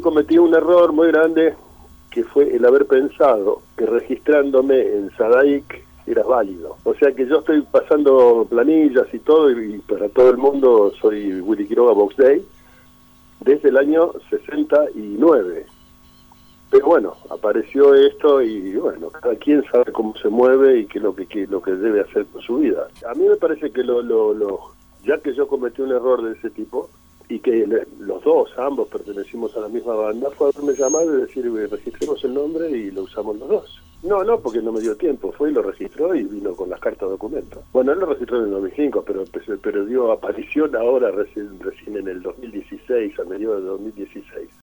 cometí un error muy grande, que fue el haber pensado que registrándome en Sadaic era válido. O sea que yo estoy pasando planillas y todo, y para todo el mundo soy Willy Quiroga Box Day desde el año 69. Pero bueno, apareció esto y bueno, cada quien sabe cómo se mueve y qué es lo que debe hacer con su vida. A mí me parece que ya que yo cometí un error de ese tipo, y que los dos, ambos pertenecimos a la misma banda, fue haberme llamado y decir, registremos el nombre y lo usamos los dos. No, porque no me dio tiempo, fue y lo registró y vino con las cartas de documento. Bueno, él lo registró en el 2005, pero dio aparición ahora recién en el 2016, a mediados de 2016.